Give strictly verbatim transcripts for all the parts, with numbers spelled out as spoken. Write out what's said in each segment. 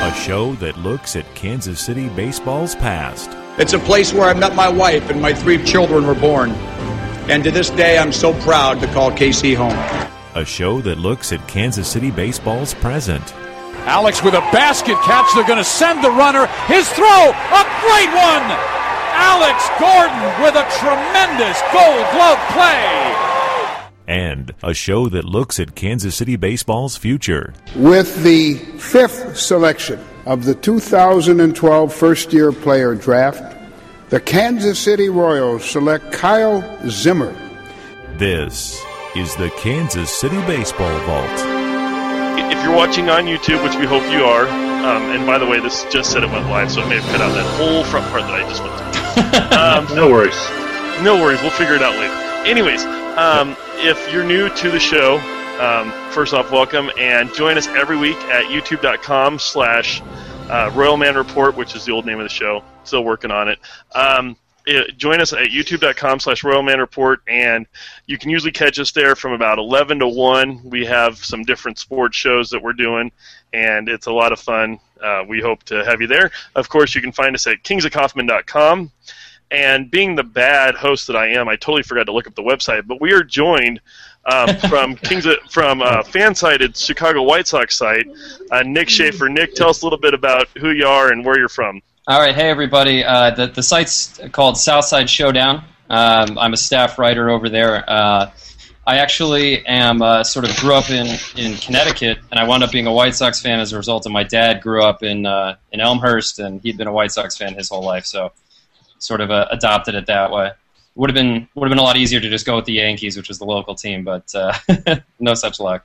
a show that looks at Kansas City baseball's past. It's a place where I met my wife and my three children were born. And to this day, I'm so proud to call K C home. A show that looks at Kansas City baseball's present. Alex with a basket catch. They're going to send the runner. His throw, a great one! Alex Gordon with a tremendous Gold Glove play. And a show that looks at Kansas City baseball's future. With the fifth selection of the two thousand twelve first-year player draft, the Kansas City Royals select Kyle Zimmer. This is the Kansas City Baseball Vault. If you're watching on YouTube, which we hope you are, um, and by the way, this just said it went live, so it may have cut out that whole front part that I just went through. Um, no worries. No worries. We'll figure it out later. Anyways, um, if you're new to the show, um, first off, welcome, and join us every week at youtube.com slash Royal Man Report, which is the old name of the show. Still working on it. Um, it join us at youtube.com slash Royal Man Report, and you can usually catch us there from about eleven to one. We have some different sports shows that we're doing, and it's a lot of fun. Uh, we hope to have you there. Of course, you can find us at kings of kaufman dot com. And being the bad host that I am, I totally forgot to look up the website. But we are joined um, from Kings of, from uh, fan-sided Chicago White Sox site, uh, Nick Schaefer. Nick, tell us a little bit about who you are and where you're from. All right, hey everybody. Uh, the the site's called Southside Showdown. Um, I'm a staff writer over there. Uh, I actually am uh, sort of grew up in, in Connecticut, and I wound up being a White Sox fan as a result of my dad grew up in uh, in Elmhurst, and he'd been a White Sox fan his whole life. So. Sort of uh, adopted it that way. Would have been would have been a lot easier to just go with the Yankees, which was the local team, but uh, no such luck.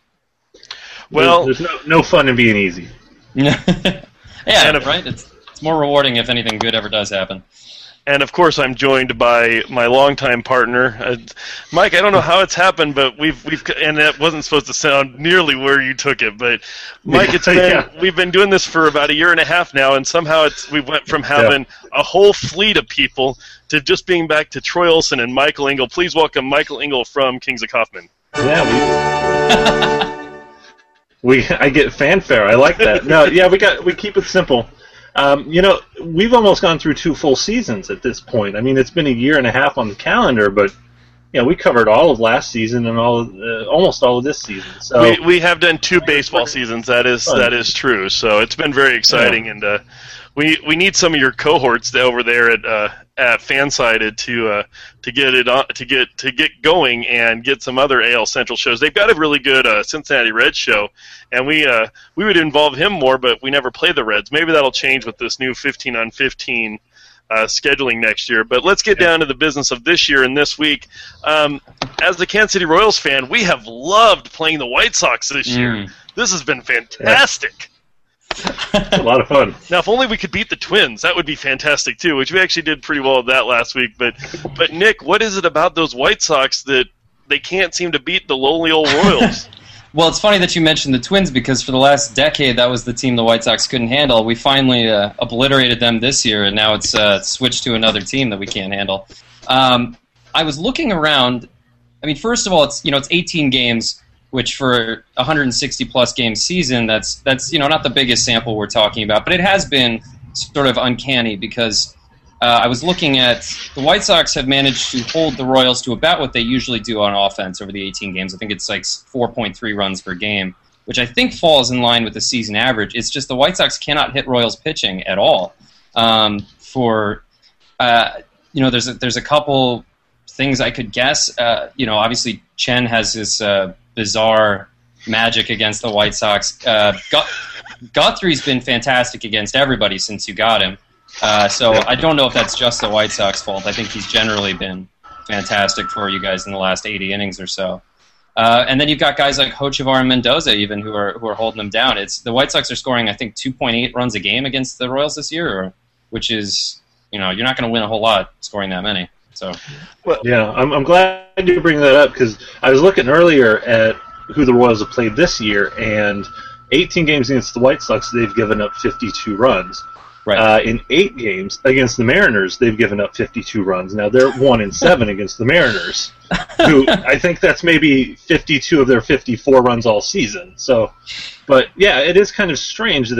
Well, there's, there's no no fun in being easy. yeah, and if, right. It's it's more rewarding if anything good ever does happen. And of course, I'm joined by my longtime partner, uh, Mike. I don't know how it's happened, but we've we've and that wasn't supposed to sound nearly where you took it. But Mike, it's been yeah. we've been doing this for about a year and a half now, and somehow it's we went from having yeah. a whole fleet of people to just being back to Troy Olson and Michael Engel. Please welcome Michael Engel from Kings of Kaufman. Yeah, we we I get fanfare. I like that. No, yeah, we got we keep it simple. Um, you know, we've almost gone through two full seasons at this point. I mean, it's been a year and a half on the calendar, but you know, we covered all of last season and all of, uh, almost all of this season. So we we have done two baseball seasons. That is fun. That is true. So it's been very exciting, yeah. and uh, we we need some of your cohorts over there at uh, at Fansided to uh, to get it on, to get to get going and get some other A L Central shows. They've got a really good uh, Cincinnati Reds show, and we uh, we would involve him more, but we never play the Reds. Maybe that'll change with this new fifteen on fifteen uh, scheduling next year. But let's get down to the business of this year and this week. Um, as the Kansas City Royals fan, we have loved playing the White Sox this mm. year. This has been fantastic. Yeah. It's a lot of fun. Now, if only we could beat the Twins, that would be fantastic too. Which we actually did pretty well at that last week. But, but Nick, what is it about those White Sox that they can't seem to beat the lowly old Royals? Well, it's funny that you mentioned the Twins because for the last decade, that was the team the White Sox couldn't handle. We finally uh, obliterated them this year, and now it's uh, switched to another team that we can't handle. Um, I was looking around. I mean, first of all, it's you know it's eighteen games. Which for a one hundred sixty plus game season, that's that's you know not the biggest sample we're talking about, but it has been sort of uncanny because uh, I was looking at the White Sox have managed to hold the Royals to about what they usually do on offense over the eighteen games. I think it's like four point three runs per game, which I think falls in line with the season average. It's just the White Sox cannot hit Royals pitching at all. Um, for uh, you know, there's a, there's a couple things I could guess. Uh, you know, obviously Chen has this. Uh, bizarre magic against the White Sox. Uh, Guthrie's been fantastic against everybody since you got him. Uh, so I don't know if that's just the White Sox fault. I think he's generally been fantastic for you guys in the last eighty innings or so. Uh, and then you've got guys like Hochevar and Mendoza even who are who are holding them down. It's the White Sox are scoring I think two point eight runs a game against the Royals this year, or, which is you know you're not going to win a whole lot scoring that many. So, well, yeah, I'm, I'm glad you bring that up because I was looking earlier at who the Royals have played this year, and eighteen games against the White Sox, they've given up fifty-two runs. Right. Uh, in eight games against the Mariners, they've given up fifty-two runs. Now they're one in seven against the Mariners, who I think that's maybe fifty-two of their fifty-four runs all season. So, but yeah, it is kind of strange that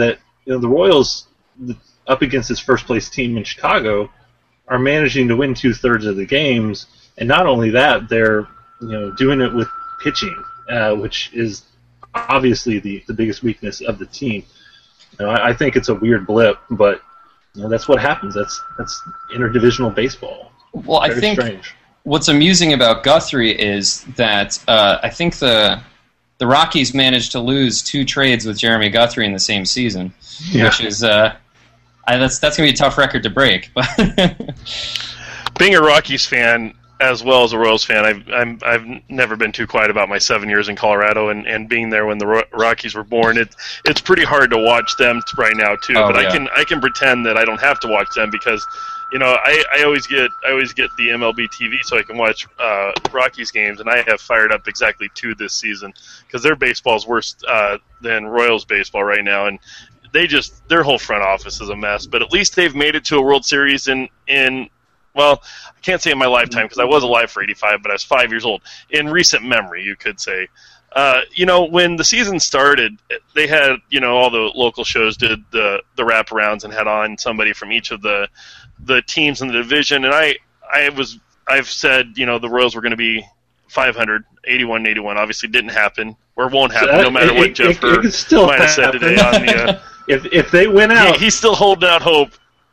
you know, the Royals, up against its first place team in Chicago, are managing to win two thirds of the games, and not only that, they're you know doing it with pitching, uh, which is obviously the, the biggest weakness of the team. You know, I, I think it's a weird blip, but you know, that's what happens. That's that's interdivisional baseball. Well, Very I think strange. What's amusing about Guthrie is that uh, I think the the Rockies managed to lose two trades with Jeremy Guthrie in the same season, Yeah. which is uh, I, that's that's gonna be a tough record to break. But Being a Rockies fan as well as a Royals fan, I've I'm, I've never been too quiet about my seven years in Colorado, and, and being there when the Ro- Rockies were born. It it's pretty hard to watch them t- right now too. Oh, but yeah. I can I can pretend that I don't have to watch them because, you know, I, I always get I always get the M L B T V so I can watch uh, Rockies games, and I have fired up exactly two this season because their baseball is worse uh, than Royals baseball right now, and they just their whole front office is a mess. But at least they've made it to a World Series in in. Well, I can't say in my lifetime because I was alive for eighty-five, but I was five years old. In recent memory, you could say. Uh, you know, when the season started, they had, you know, all the local shows did the, the wraparounds and had on somebody from each of the the teams in the division. And I, I was, I've said, you know, the Royals were going to be five hundred, eighty-one, eighty-one. Obviously didn't happen, or won't happen, So, no matter it- what it- Jeff it- it can still might have said happen. today on the... Uh, If if they win out, he, he's still holding out hope.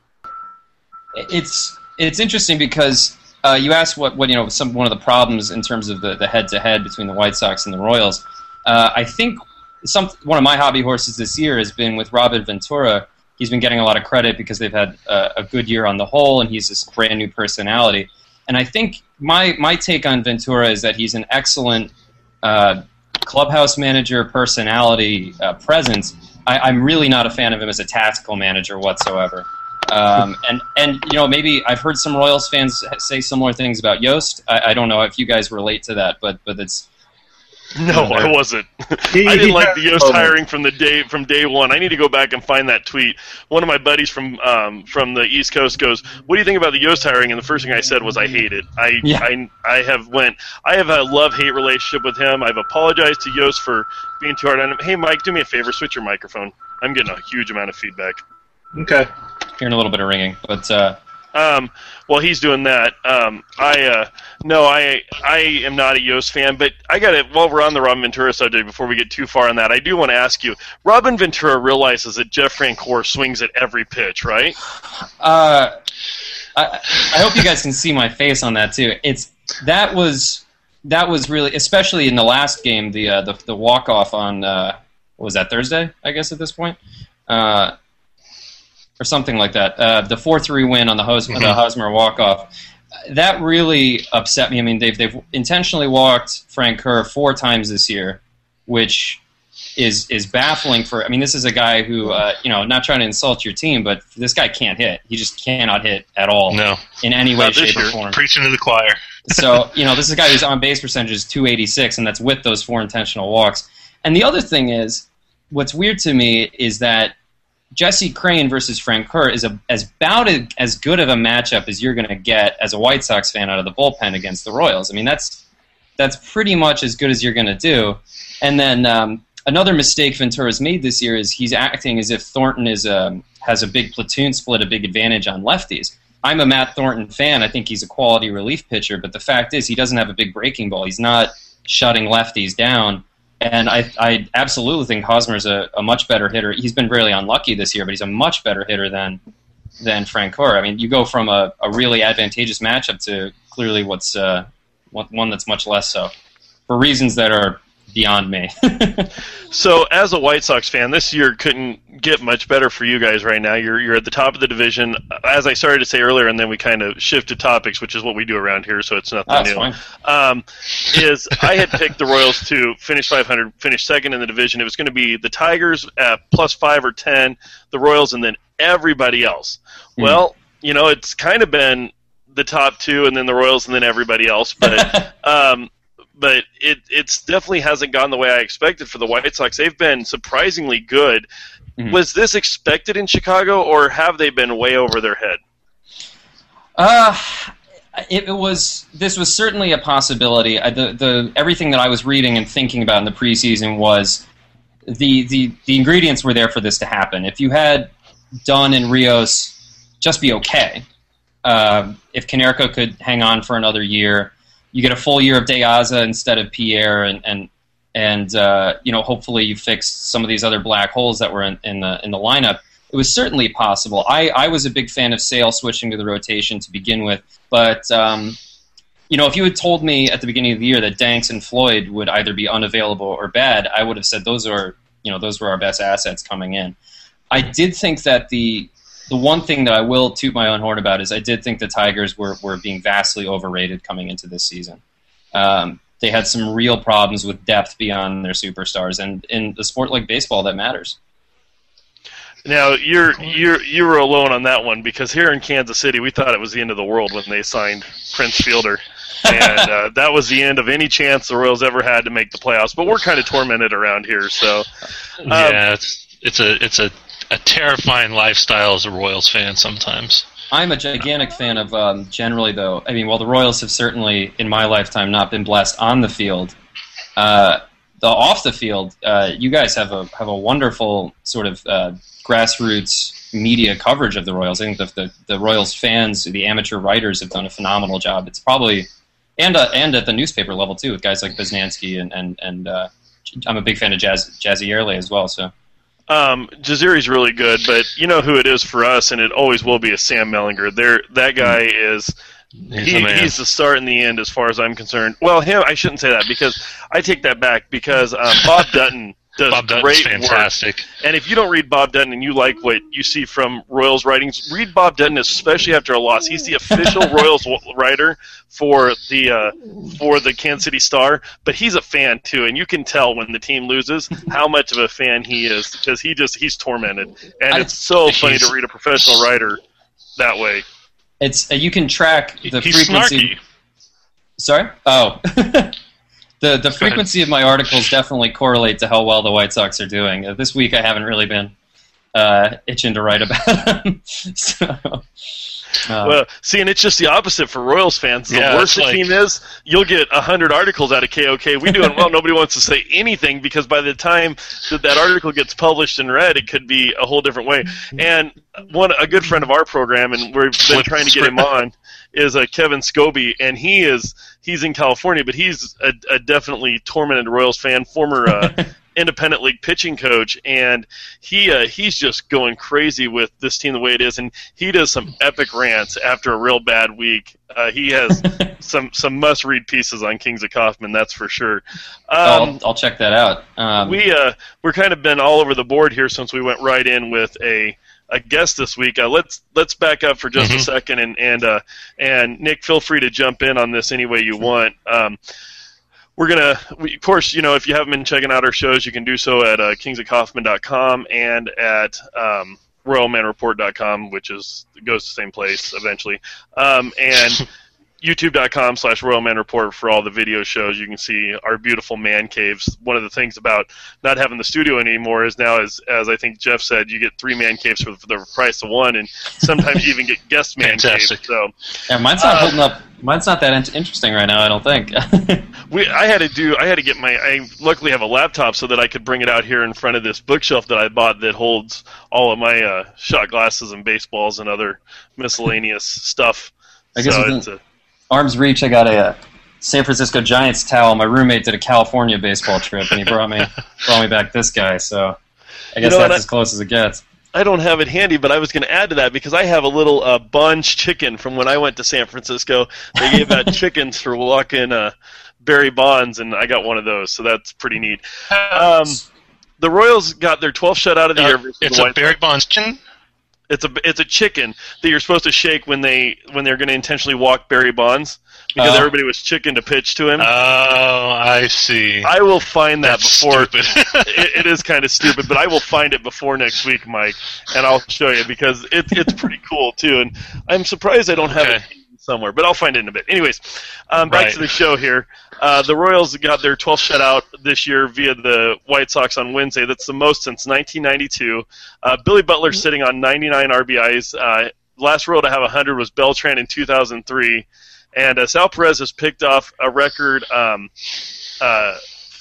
it's it's interesting because uh, you asked what, what you know some one of the problems in terms of the, the head-to-head between the White Sox and the Royals. Uh, I think some one of my hobby horses this year has been with Robin Ventura. He's been getting a lot of credit because they've had uh, a good year on the whole, and he's this brand new personality. And I think my my take on Ventura is that he's an excellent uh, clubhouse manager, personality, uh, presence. I, I'm really not a fan of him as a tactical manager whatsoever. Um, and, and you know, maybe I've heard some Royals fans say similar things about Yost. I, I don't know if you guys relate to that, but but it's No, I wasn't. He- I didn't he like has the Yost moments. hiring from the day from day one. I need to go back and find that tweet. One of my buddies from um, from the East Coast goes, "What do you think about the Yost hiring?" And the first thing I said was, "I hate it." I Yeah. I, I have went. I have a love hate relationship with him. I've apologized to Yost for being too hard on him. Hey, Mike, do me a favor, switch your microphone. I'm getting a huge amount of feedback. okay. hearing a little bit of ringing. But uh, Um, while he's doing that, um, I uh, no, I I am not a Yost fan, but I got it. While we're on the Robin Ventura subject, before we get too far on that, I do want to ask you: Robin Ventura realizes that Jeff Francoeur swings at every pitch, right? uh, I, I hope you guys can see my face on that too. It's that was that was really, especially in the last game, the uh, the, the walk off on uh, what was that, Thursday? I guess at this point. Uh, or something like that. Uh, the four three win on the, Hos- the Hosmer walk-off. That really upset me. I mean, they've, they've intentionally walked Frank Kerr four times this year, which is is baffling for... I mean, this is a guy who, uh, you know, not trying to insult your team, but this guy can't hit. He just cannot hit at all. No. In any way, Not this shape, or year. form. Preaching to the choir. So, you know, this is a guy whose on-base percentage is two eighty-six, and that's with those four intentional walks. And the other thing is, what's weird to me is that Jesse Crane versus Frank Kerr is a, as about a, as good of a matchup as you're going to get as a White Sox fan out of the bullpen against the Royals. I mean, that's that's pretty much as good as you're going to do. And then um, another mistake Ventura's made this year is he's acting as if Thornton is a, has a big platoon split, a big advantage on lefties. I'm a Matt Thornton fan. I think he's a quality relief pitcher, but the fact is he doesn't have a big breaking ball. He's not shutting lefties down. And I, I absolutely think Hosmer's a, a much better hitter. He's been really unlucky this year, but he's a much better hitter than than Frank Kerr. I mean, you go from a, a really advantageous matchup to clearly what's uh, one that's much less so, for reasons that are beyond me. So, as a White Sox fan, this year couldn't get much better for you guys right now. You're you're at the top of the division. As I started to say earlier, and then we kind of shifted topics, which is what we do around here, so it's nothing That's new. fine. Um, is I had picked the Royals to finish five hundred, finish second in the division. It was going to be the Tigers at plus five or ten, the Royals, and then everybody else. Mm. Well, you know, it's kind of been the top two, and then the Royals, and then everybody else. But um, but it it's definitely hasn't gone the way I expected for the White Sox. They've been surprisingly good. Mhm. Was this expected in Chicago, or have they been way over their head? Uh, it, it was. This was certainly a possibility. I, the the everything that I was reading and thinking about in the preseason was the, the the ingredients were there for this to happen. If you had Dunn and Rios just be okay, uh, if Konerko could hang on for another year, you get a full year of De Aza instead of Pierre, and and and uh, you know, hopefully you fix some of these other black holes that were in, in the in the lineup. It was certainly possible. I, I was a big fan of Sale switching to the rotation to begin with, but um, you know, if you had told me at the beginning of the year that Danks and Floyd would either be unavailable or bad, I would have said those are, you know, those were our best assets coming in. I did think that the the one thing that I will toot my own horn about is I did think the Tigers were, were being vastly overrated coming into this season. Um, they had some real problems with depth beyond their superstars, and in a sport like baseball, that matters. Now you're you're you were alone on that one, because here in Kansas City we thought it was the end of the world when they signed Prince Fielder, and uh, that was the end of any chance the Royals ever had to make the playoffs. But we're kind of tormented around here, so um, yeah, it's it's a it's a, a terrifying lifestyle as a Royals fan sometimes. I'm a gigantic fan of um, generally though. I mean, while the Royals have certainly in my lifetime not been blessed on the field. Uh, The off the field, uh, you guys have a have a wonderful sort of uh, grassroots media coverage of the Royals. I think the, the the Royals fans, the amateur writers, have done a phenomenal job. It's probably and uh, and at the newspaper level too, with guys like Biznansky and and and uh, I'm a big fan of Jazz Jazierle as well. So. Um, Jaziri's really good, but you know who it is for us, and it always will be, is Sam Mellinger. There, that guy is. He's, he, the he's the start and the end as far as I'm concerned. Well, him, I shouldn't say that, because I take that back, because um, Bob Dutton does Bob Dutton's great fantastic. work. And if you don't read Bob Dutton and you like what you see from Royals writings, read Bob Dutton, especially after a loss. He's the official Royals writer for the uh, for the Kansas City Star, but he's a fan too, and you can tell when the team loses how much of a fan he is, because he just he's tormented, and I, it's so funny to read a professional writer that way. It's uh, you can track the He's frequency. snarky. Sorry? Oh. the the frequency of my articles definitely correlate to how well the White Sox are doing. Uh, this week I haven't really been uh, itching to write about them. so, uh, well, see, and it's just the opposite for Royals fans. The Yeah, worse the like- team is, you'll get one hundred articles out of K O K. We doing well, nobody wants to say anything, because by the time that that article gets published and read, it could be a whole different way. And one a good friend of our program, and we've been Flip trying to get him on, is uh, Kevin Scobie, and he is he's in California, but he's a, a definitely tormented Royals fan, former uh, independent league pitching coach, and he uh, he's just going crazy with this team the way it is, and he does some epic rants after a real bad week. Uh, he has some some must read pieces on Kings of Kaufman, that's for sure. Um, I'll, I'll check that out. Um, we uh, we're kind of been all over the board here since we went right in with a. a guest this week. Uh, let's let's back up for just Mm-hmm. a second, and and uh, and Nick, feel free to jump in on this any way you want. Um, we're gonna, we, of course, you know, if you haven't been checking out our shows, you can do so at uh, kings of kaufman dot com and at um, royal man report dot com, which is goes to the same place eventually, um, and youtube dot com slash royal man report for all the video shows. You can see our beautiful man caves. One of the things about not having the studio anymore is now, as as I think Jeff said, you get three man caves for, for the price of one, and sometimes you even get guest man Fantastic. caves. So yeah, mine's not uh, holding up. Mine's not that in- interesting right now, I don't think. we I had to do I had to get my I luckily have a laptop so that I could bring it out here in front of this bookshelf that I bought that holds all of my uh, shot glasses and baseballs and other miscellaneous stuff. I guess so within- it's a, Arm's reach, I got a uh, San Francisco Giants towel. My roommate did a California baseball trip, and he brought me brought me back this guy. So I guess You know that's what, as close as it gets. I don't have it handy, but I was going to add to that because I have a little uh, Bunch chicken from when I went to San Francisco. They gave out chickens for walking uh, Barry Bonds, and I got one of those, so that's pretty neat. Um, the Royals got their twelfth shutout of the Uh, year. versus it's the a White Barry Sox. Bonds chicken? It's a it's a chicken that you're supposed to shake when they when they're going to intentionally walk Barry Bonds, because Oh. everybody was chicken to pitch to him. Oh, I see. I will find that That's before. stupid. it, it is kind of stupid, but I will find it before next week, Mike, and I'll show you because it, it's pretty cool too. And I'm surprised I don't have Okay. it somewhere, but I'll find it in a bit. Anyways, um, back Right. to the show here. Uh, the Royals got their twelfth shutout this year via the White Sox on Wednesday. That's the most since nineteen ninety-two. Uh, Billy Butler sitting on ninety-nine R B Is. Uh, last Royal to have one hundred was Beltran in two thousand three. And uh, Sal Perez has picked off a record um, uh,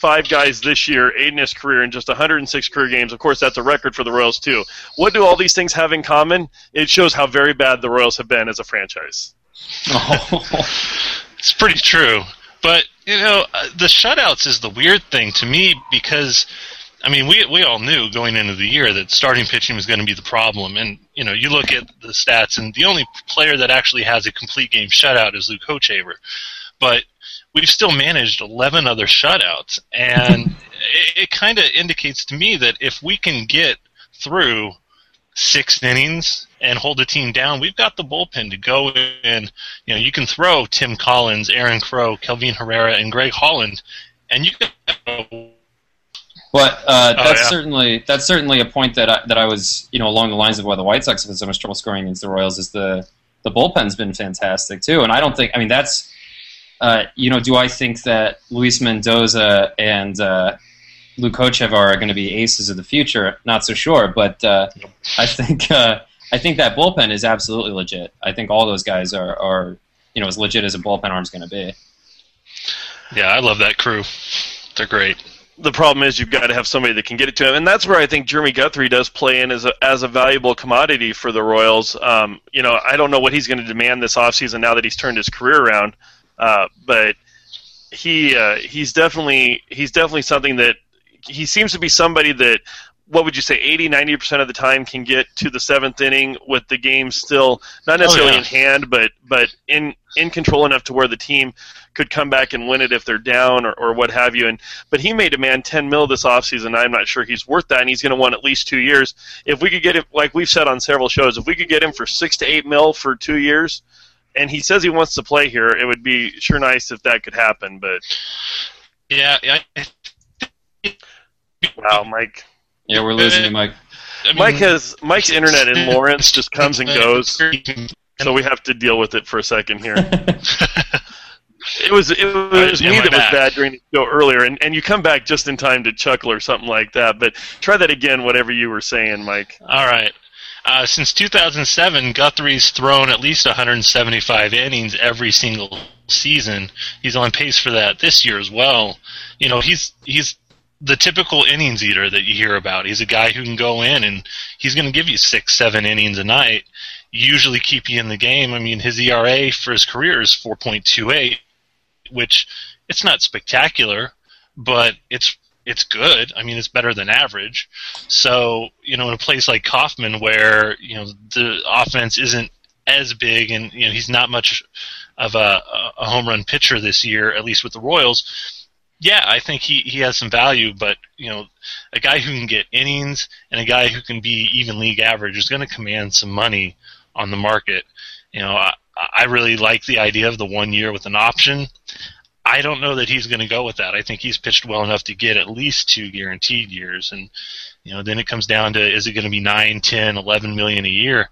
five guys this year, eight in his career, in just one hundred six career games. Of course, that's a record for the Royals, too. What do all these things have in common? It shows how very bad the Royals have been as a franchise. Oh, it's pretty true. But, you know, the shutouts is the weird thing to me because, I mean, we we all knew going into the year that starting pitching was going to be the problem. And, you know, you look at the stats, and the only player that actually has a complete game shutout is Luke Hochevar. But we've still managed eleven other shutouts. And it, it kind of indicates to me that if we can get through six innings and hold the team down, we've got the bullpen to go in. You know, you can throw Tim Collins, Aaron Crow, Kelvin Herrera, and Greg Holland, and you can. But uh, oh, that's yeah. certainly that's certainly a point that I, that I was, you know, along the lines of why the White Sox have had so much trouble scoring against the Royals is the the bullpen's been fantastic too, and I don't think I mean that's uh, you know, do I think that Luis Mendoza and uh, Luke Hochevar are going to be aces of the future? Not so sure, but uh, I think uh, I think that bullpen is absolutely legit. I think all those guys are, are you know, as legit as a bullpen arm's going to be. Yeah, I love that crew. They're great. The problem is you've got to have somebody that can get it to him, and that's where I think Jeremy Guthrie does play in as a as a valuable commodity for the Royals. Um, you know, I don't know what he's going to demand this offseason now that he's turned his career around, uh, but he uh, he's definitely he's definitely something that he seems to be somebody that, what would you say, eighty, ninety percent of the time can get to the seventh inning with the game still not necessarily oh, yeah. in hand, but but in in control enough to where the team could come back and win it if they're down or, or what have you. And but he may demand ten mil this offseason. I'm not sure he's worth that, and he's going to want at least two years. If we could get him, like we've said on several shows, if we could get him for six to eight mil for two years, and he says he wants to play here, it would be sure nice if that could happen. But yeah, I, wow, Mike. Yeah, we're losing you, Mike. I mean, Mike has Mike's internet in Lawrence just comes and goes, so we have to deal with it for a second here. It was it was Am me I that was back? bad during the show earlier, and, and you come back just in time to chuckle or something like that. But try that again, whatever you were saying, Mike. All right. Uh, since two thousand seven, Guthrie's thrown at least one hundred seventy-five innings every single season. He's on pace for that this year as well. You know, he's he's the typical innings eater that you hear about. He's a guy who can go in and he's going to give you six, seven innings a night, usually keep you in the game. I mean, his E R A for his career is four point two eight, which it's not spectacular, but it's it's good. I mean, it's better than average. So, you know, in a place like Kauffman where, you know, the offense isn't as big and, you know, he's not much of a, a home run pitcher this year, at least with the Royals, yeah, I think he, he has some value, but, you know, a guy who can get innings and a guy who can be even league average is going to command some money on the market. You know, I, I really like the idea of the one year with an option. I don't know that he's going to go with that. I think he's pitched well enough to get at least two guaranteed years. And, you know, then it comes down to, is it going to be nine, ten, eleven million a year?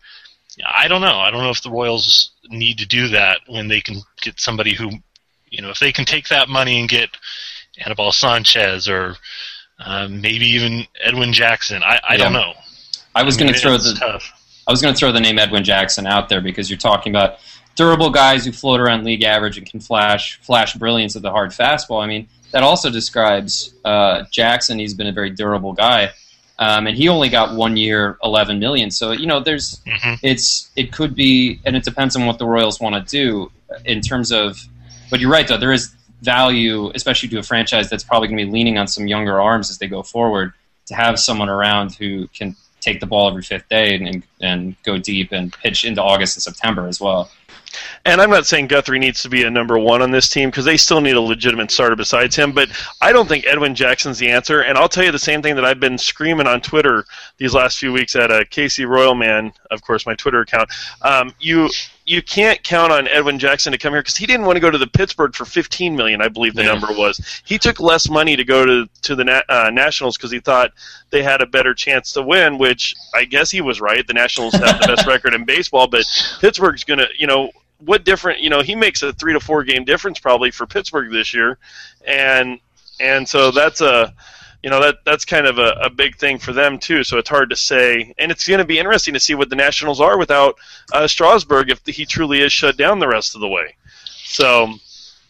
I don't know. I don't know if the Royals need to do that when they can get somebody who, you know, if they can take that money and get Anibal Sanchez or uh, maybe even Edwin Jackson. I, I Yeah. don't know. I was I mean, going to throw it's the tough. I was going to throw the name Edwin Jackson out there because you're talking about durable guys who float around league average and can flash flash brilliance of the hard fastball. I mean, that also describes uh, Jackson. He's been a very durable guy, um, and he only got one year, eleven million. So you know, there's Mm-hmm. it's it could be, and it depends on what the Royals want to do in terms of. But you're right, though. There is value, especially to a franchise that's probably going to be leaning on some younger arms as they go forward, to have someone around who can take the ball every fifth day and, and, and go deep and pitch into August and September as well. And I'm not saying Guthrie needs to be a number one on this team because they still need a legitimate starter besides him, but I don't think Edwin Jackson's the answer. And I'll tell you the same thing that I've been screaming on Twitter these last few weeks at uh, Casey Royalman, of course, my Twitter account. Um, you you can't count on Edwin Jackson to come here because he didn't want to go to the Pittsburgh for fifteen million dollars, I believe the Yeah. number was. He took less money to go to, to the na- uh, Nationals because he thought they had a better chance to win, which I guess he was right. The Nationals have the best record in baseball, but Pittsburgh's going to, you know, what different, you know, he makes a three to four game difference probably for Pittsburgh this year. And, and so that's a, you know, that that's kind of a, a big thing for them too. So it's hard to say, and it's going to be interesting to see what the Nationals are without uh, Strasburg if he truly is shut down the rest of the way. So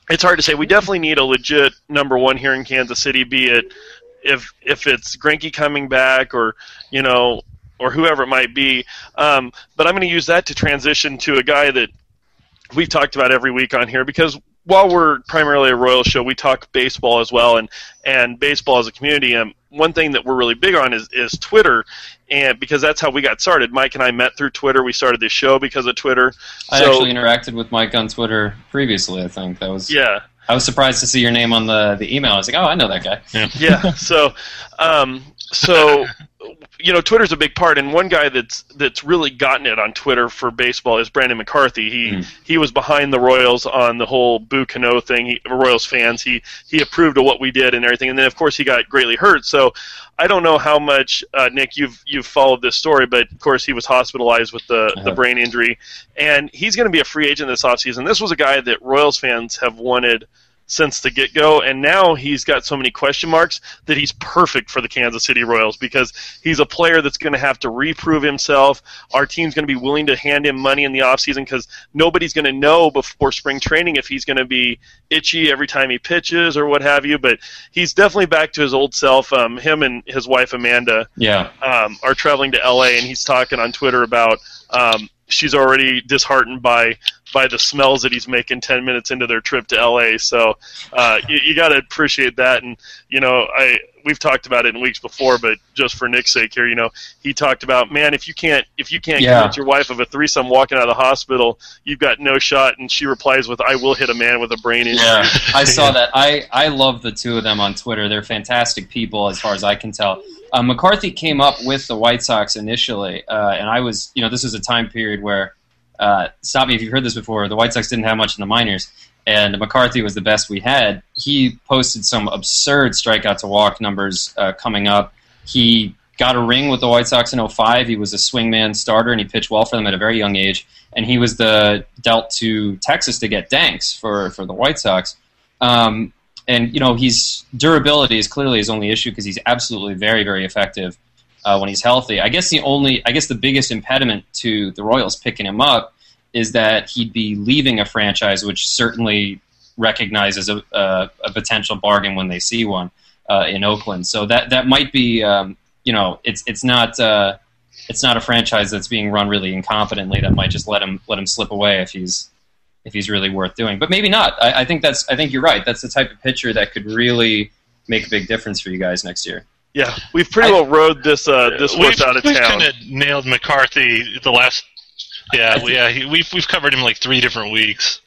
it's hard to say. We definitely need a legit number one here in Kansas City, be it if if it's Greinke coming back or, you know, or whoever it might be. Um, but I'm going to use that to transition to a guy that we've talked about every week on here, because while we're primarily a Royals show, we talk baseball as well, and, and baseball as a community. And one thing that we're really big on is, is Twitter, and because that's how we got started. Mike and I met through Twitter. We started this show because of Twitter. I so, actually interacted with Mike on Twitter previously, I think. That was yeah. I was surprised to see your name on the, the email. I was like, oh, I know that guy. Yeah. Yeah. So, um, so you know, Twitter's a big part, and one guy that's that's really gotten it on Twitter for baseball is Brandon McCarthy. He mm. he was behind the Royals on the whole Boo Cano thing. He, Royals fans, he he approved of what we did and everything. And then of course he got greatly hurt. So I don't know how much uh, Nick you've you've followed this story, but of course he was hospitalized with the, uh-huh. the brain injury, and he's going to be a free agent this offseason. This was a guy that Royals fans have wanted since the get-go, and now he's got so many question marks that he's perfect for the Kansas City Royals, because he's a player that's going to have to reprove himself. Our team's going to be willing to hand him money in the offseason because nobody's going to know before spring training if he's going to be itchy every time he pitches or what have you, but he's definitely back to his old self. Um, him and his wife Amanda yeah. um, are traveling to L A, and he's talking on Twitter about um, she's already disheartened by by the smells that he's making ten minutes into their trip to L A. So uh, you, you got to appreciate that. And, you know, I we've talked about it in weeks before, but just for Nick's sake here, you know, he talked about, man, if you can't if you can't yeah. convince your wife of a threesome walking out of the hospital, you've got no shot. And she replies with, I will hit a man with a brain injury. Yeah, I saw that. I, I love the two of them on Twitter. They're fantastic people as far as I can tell. Uh, McCarthy came up with the White Sox initially, uh, and I was, you know, this was a time period where, uh, stop me if you've heard this before, the White Sox didn't have much in the minors, and McCarthy was the best we had. He posted some absurd strikeout to walk numbers uh, coming up. He got a ring with the White Sox in oh five. He was a swingman starter, and he pitched well for them at a very young age, and he was the dealt to Texas to get Danks for, for the White Sox. Um, And, you know, his durability is clearly his only issue because he's absolutely very, very effective uh, when he's healthy. I guess the only, I guess the biggest impediment to the Royals picking him up is that he'd be leaving a franchise which certainly recognizes a, a, a potential bargain when they see one uh, in Oakland. So that that might be, um, you know, it's it's not uh, it's not a franchise that's being run really incompetently that might just let him let him slip away if he's. if he's really worth doing. But maybe not. I, I think that's. I think you're right. That's the type of pitcher that could really make a big difference for you guys next year. Yeah, we've pretty I, well rode this uh, this horse out of we've town. We've kind of nailed McCarthy the last. Yeah, we, yeah, he, we've we've covered him like three different weeks.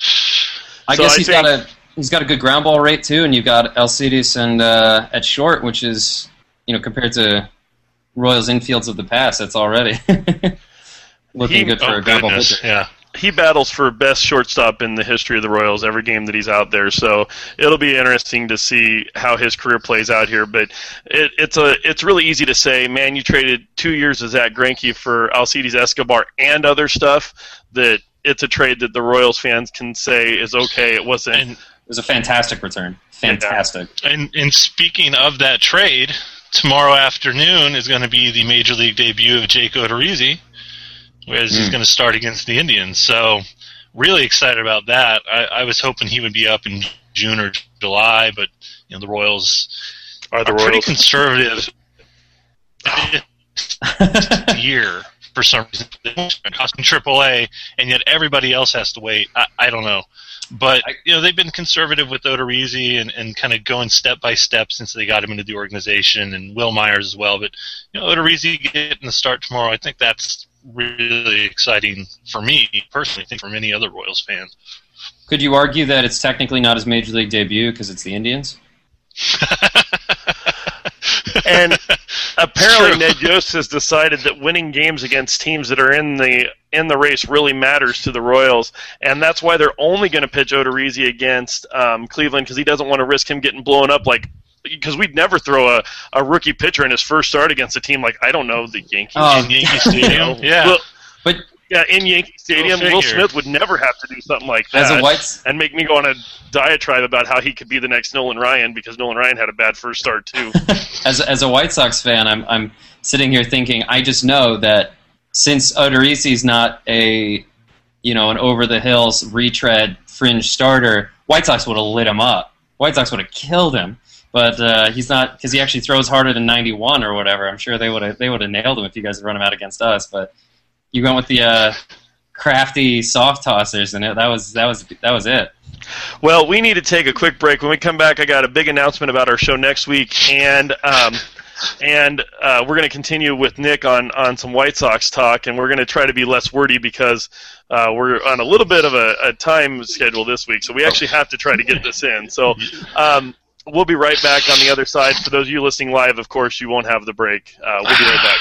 I so guess I he's think, got a he's got a good ground ball rate too, and you've got Alcides and uh, at short, which is, you know, compared to Royals infields of the past, that's already looking he, good for oh, a ground ball goodness, pitcher. Yeah. He battles for best shortstop in the history of the Royals every game that he's out there, so it'll be interesting to see how his career plays out here. But it, it's a it's really easy to say, man, you traded two years of Zach Greinke for Alcides Escobar and other stuff, that it's a trade that the Royals fans can say is okay. It wasn't. And it was a fantastic return. Fantastic. Yeah. And and speaking of that trade, tomorrow afternoon is going to be the Major League debut of Jake Odorizzi, whereas mm. he's going to start against the Indians. So really excited about that. I, I was hoping he would be up in June or July, but you know the Royals are, the are Royals. pretty conservative year for some reason. They're costing triple A, and yet everybody else has to wait. I, I don't know. But you know they've been conservative with Odorizzi and, and kind of going step by step since they got him into the organization, and Will Myers as well. But you know Odorizzi getting the start tomorrow, I think that's really exciting for me personally. I think for many other Royals fans. Could you argue that it's technically not his Major League debut because it's the Indians? And apparently Ned Yost has decided that winning games against teams that are in the in the race really matters to the Royals, and that's why they're only going to pitch Odorizzi against um, Cleveland, because he doesn't want to risk him getting blown up, like because we'd never throw a, a rookie pitcher in his first start against a team like, I don't know, the Yankees. Oh. In Yankee Stadium. Yeah. Well, but yeah, in Yankee Stadium, Will Will Smith would never have to do something like that as a White and make me go on a diatribe about how he could be the next Nolan Ryan, because Nolan Ryan had a bad first start too. as as a White Sox fan, I'm I'm sitting here thinking, I just know that since Odorizzi's not a, you know, an over the hills retread fringe starter, White Sox would have lit him up. White Sox would have killed him. But uh, he's not, because he actually throws harder than ninety-one or whatever. I'm sure they would have they would have nailed him if you guys had run him out against us. But you went with the uh, crafty soft tossers, and it, that was that was that was it. Well, we need to take a quick break. When we come back, I got a big announcement about our show next week, and um, and uh, we're going to continue with Nick on, on some White Sox talk, and we're going to try to be less wordy because uh, we're on a little bit of a, a time schedule this week, so we actually have to try to get this in. So um, we'll be right back on the other side. For those of you listening live, of course, you won't have the break. Uh, we'll be right back.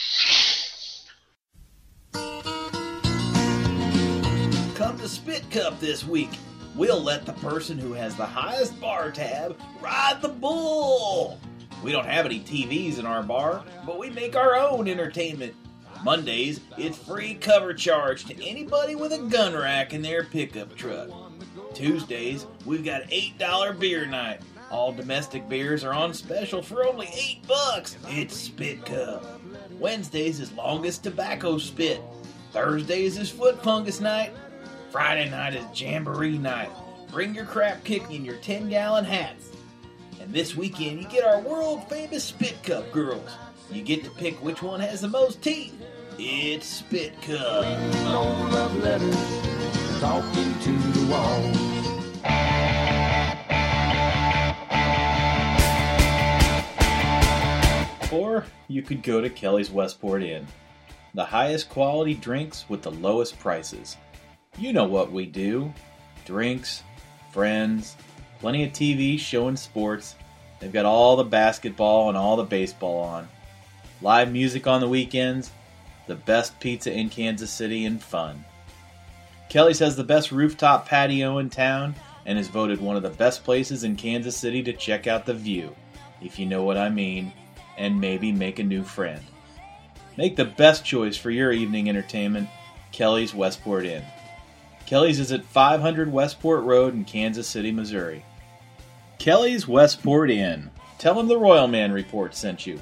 Come to Spit Cup this week. We'll let the person who has the highest bar tab ride the bull. We don't have any T Vs in our bar, but we make our own entertainment. Mondays, it's free cover charge to anybody with a gun rack in their pickup truck. Tuesdays, we've got eight dollar beer night. All domestic beers are on special for only eight bucks. It's Spit Cup. Wednesdays is longest tobacco spit. Thursdays is foot fungus night. Friday night is Jamboree night. Bring your crap kicking in your ten gallon hats. And this weekend, you get our world-famous Spit Cup girls. You get to pick which one has the most teeth. It's Spit Cup. No love letters, talking to the wall. Or you could go to Kelly's Westport Inn. The highest quality drinks with the lowest prices. You know what we do. Drinks, friends, plenty of T V showing sports. They've got all the basketball and all the baseball on. Live music on the weekends. The best pizza in Kansas City and fun. Kelly's has the best rooftop patio in town and is voted one of the best places in Kansas City to check out the view, if you know what I mean, and maybe make a new friend. Make the best choice for your evening entertainment, Kelly's Westport Inn. Kelly's is at five hundred Westport Road in Kansas City, Missouri. Kelly's Westport Inn. Tell them the Royal Man Report sent you.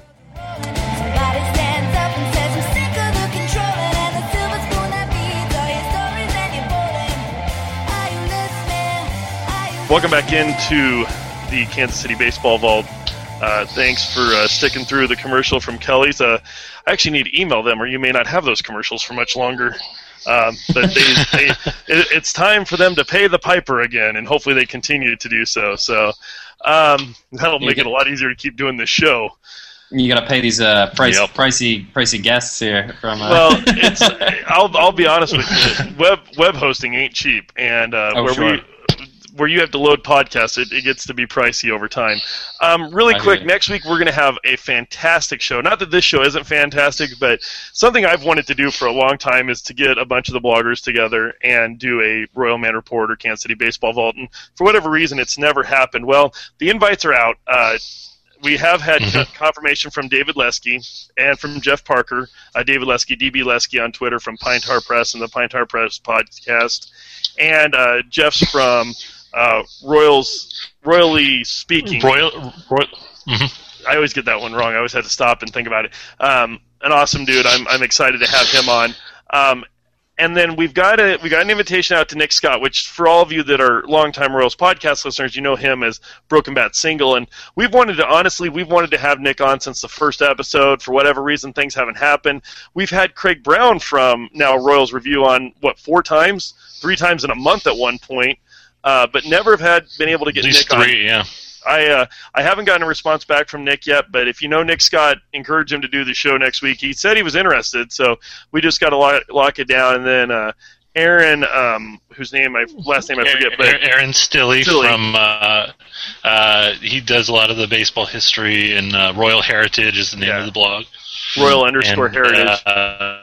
Welcome back into the Kansas City Baseball Vault. Uh, thanks for uh, sticking through the commercial from Kelly's. Uh, I actually need to email them, or you may not have those commercials for much longer. Um, but they, they, it, it's time for them to pay the piper again, and hopefully they continue to do so. So um, that'll make it a lot easier to keep doing this show. You got to pay these uh, price, yep. pricey, pricey guests here. From uh... well, it's I'll I'll be honest with you. Web web hosting ain't cheap, and uh, oh, where sure. we. where you have to load podcasts, it, it gets to be pricey over time. Um, really I quick, next week we're going to have a fantastic show. Not that this show isn't fantastic, but something I've wanted to do for a long time is to get a bunch of the bloggers together and do a Royal Man Report or Kansas City Baseball Vault. And for whatever reason, it's never happened. Well, the invites are out. Uh, we have had mm-hmm. confirmation from David Lesky and from Jeff Parker, uh, David Lesky, D B Lesky on Twitter from Pine Tar Press and the Pine Tar Press podcast, and uh, Jeff's from uh, Royals, Royally Speaking. Royal, Royal mm-hmm. I always get that one wrong. I always had to stop and think about it. Um, an awesome dude. I'm I'm excited to have him on. Um, And then we've got a we got an invitation out to Nick Scott, which for all of you that are longtime Royals podcast listeners, you know him as Broken Bat Single. And we've wanted to honestly, we've wanted to have Nick on since the first episode. For whatever reason, things haven't happened. We've had Craig Brown from now Royals Review on what four times, three times in a month at one point, uh, but never have had been able to get At least Nick three, on. yeah. I uh, I haven't gotten a response back from Nick yet, but if you know Nick Scott, encourage him to do the show next week. He said he was interested, so we just got to lock, lock it down. And then uh, Aaron, um, whose name I last name I forget, but Aaron Stilley, Stilley. from uh, uh, he does a lot of the baseball history, and uh, Royal Heritage is the name Yeah. of the blog. Royal underscore and, Heritage. Uh,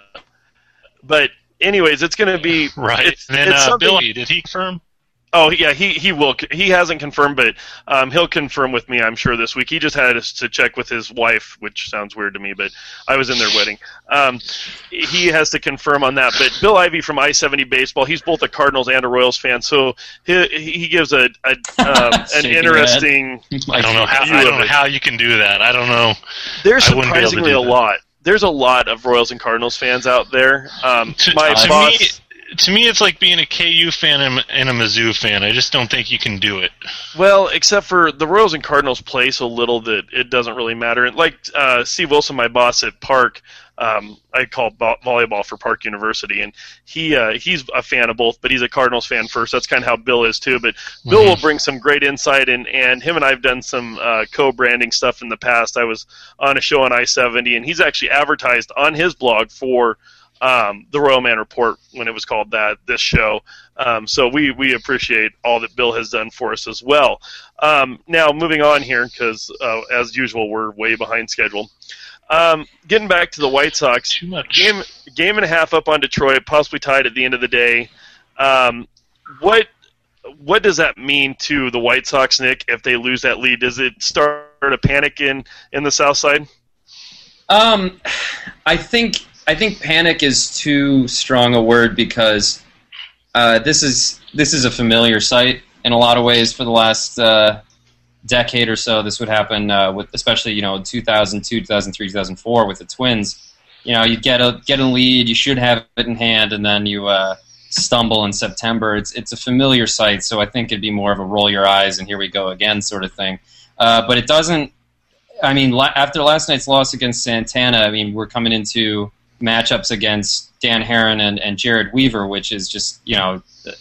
but anyways, it's going to be right. It's, and then it's uh, Bill, something- did he confirm? Oh yeah, he he will. He hasn't confirmed, but um, he'll confirm with me, I'm sure, this week. He just had us to check with his wife, which sounds weird to me, but I was in their wedding. Um, he has to confirm on that. But Bill Ivey from I seventy Baseball, he's both a Cardinals and a Royals fan, so he he gives a, a um, an Shaking interesting. I don't know how. view I of don't know it. how you can do that. I don't know. There's I wouldn't be able to surprisingly do a that. lot. There's a lot of Royals and Cardinals fans out there. Um, To- my to boss. me, to me, it's like being a K U fan and and a Mizzou fan. I just don't think you can do it. Well, except for the Royals and Cardinals play so little that it doesn't really matter. And like uh, Steve Wilson, my boss at Park, um, I call vo- volleyball for Park University, and he uh, he's a fan of both, but he's a Cardinals fan first. That's kind of how Bill is too. But Bill mm-hmm. will bring some great insight, and, and him and I have done some uh, co-branding stuff in the past. I was on a show on I seventy, and he's actually advertised on his blog for Um, the Royal Man Report when it was called that, this show. Um, so we, we appreciate all that Bill has done for us as well. Um, now, moving on here, because uh, as usual, we're way behind schedule. Um, getting back to the White Sox, Too much. game game and a half up on Detroit, possibly tied at the end of the day. Um, what what does that mean to the White Sox, Nick, if they lose that lead? Does it start a panic in, in the South Side? Um, I think... I think panic is too strong a word because uh, this is this is a familiar sight in a lot of ways for the last uh, decade or so. This would happen uh, with, especially you know, two thousand two, two thousand three, two thousand four with the Twins. You know, you get a get a lead, you should have it in hand, and then you uh, stumble in September. It's it's a familiar sight, so I think it'd be more of a roll your eyes and here we go again sort of thing. Uh, but it doesn't. I mean, la- after last night's loss against Santana, I mean, we're coming into matchups against Dan Herron and, and Jared Weaver, which is just, you know,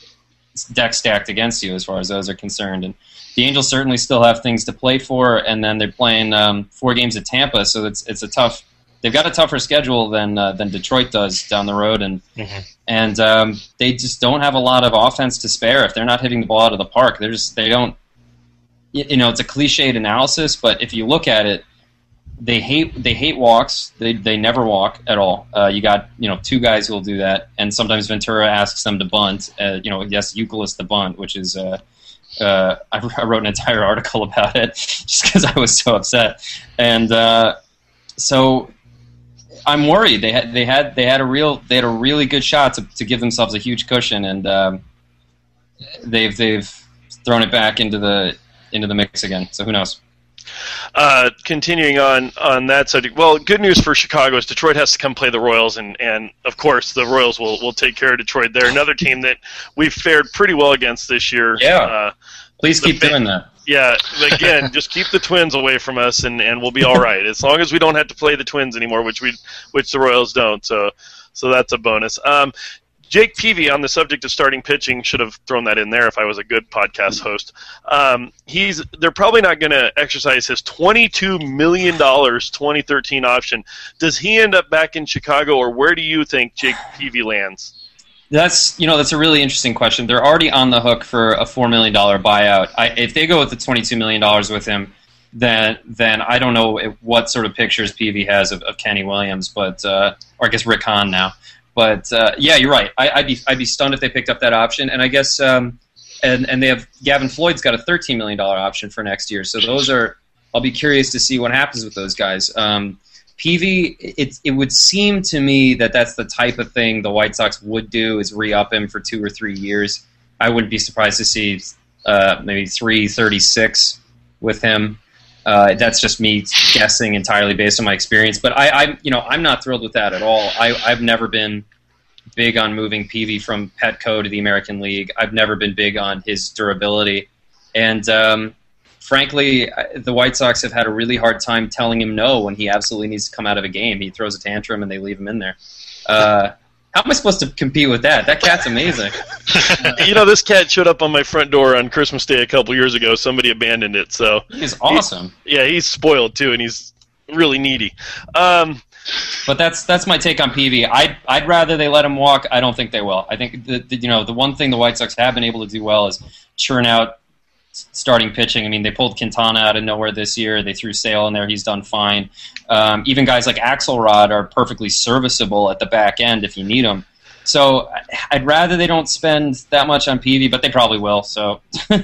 deck stacked against you as far as those are concerned. And the Angels certainly still have things to play for, and then they're playing um, four games at Tampa, so it's it's a tough. They've got a tougher schedule than uh, than Detroit does down the road, and mm-hmm. and um, they just don't have a lot of offense to spare. If they're not hitting the ball out of the park, they're just they don't. You know, it's a cliched analysis, but if you look at it, They hate they hate walks. They they never walk at all. Uh, you got you know two guys who will do that, and sometimes Ventura asks them to bunt. Uh, you know, yes, Youkilis the bunt, which is uh, uh, I, I wrote an entire article about it just because I was so upset, and uh, so I'm worried. They had they had they had a real they had a really good shot to to give themselves a huge cushion, and um, they've they've thrown it back into the into the mix again. So who knows? Uh, continuing on, on that subject, well, good news for Chicago is Detroit has to come play the Royals, and, and of course the Royals will, will take care of Detroit. They're another team that we've fared pretty well against this year. Yeah, uh, please keep fa- doing that. Yeah, again, just keep the Twins away from us, and, and we'll be all right as long as we don't have to play the Twins anymore, which we which the Royals don't. So so that's a bonus. Um, Jake Peavy, on the subject of starting pitching, should have thrown that in there if I was a good podcast host. Um, he's they're probably not going to exercise his twenty-two million dollars twenty thirteen option. Does he end up back in Chicago, or where do you think Jake Peavy lands? That's you know that's a really interesting question. They're already on the hook for a four million dollars buyout. I, if they go with the twenty-two million dollars with him, then then I don't know what sort of pictures Peavy has of, of Kenny Williams, but uh, or I guess Rick Hahn now. But uh, yeah, you're right. I, I'd be I'd be stunned if they picked up that option. And I guess um, and and they have Gavin Floyd's got a thirteen million dollars option for next year. So those are I'll be curious to see what happens with those guys. Um, Peavy, it it would seem to me that that's the type of thing the White Sox would do is re-up him for two or three years. I wouldn't be surprised to see uh, maybe three thirty-six with him. Uh, that's just me guessing entirely based on my experience, but I, I, you know, I'm not thrilled with that at all. I, I've never been big on moving Peavy from Petco to the American League. I've never been big on his durability, and um, frankly, the White Sox have had a really hard time telling him no when he absolutely needs to come out of a game. He throws a tantrum and they leave him in there. Uh, How am I supposed to compete with that? That cat's amazing. You know, this cat showed up on my front door on Christmas Day a couple years ago. Somebody abandoned it, so he's awesome. He, yeah, he's spoiled too, and he's really needy. Um, but that's that's my take on Peavy. I'd I'd rather they let him walk. I don't think they will. I think the, the you know the one thing the White Sox have been able to do well is churn out starting pitching. I mean, they pulled Quintana out of nowhere this year. They threw Sale in there. He's done fine. Um, even guys like Axelrod are perfectly serviceable at the back end if you need them. So I'd rather they don't spend that much on Peavy, but they probably will. So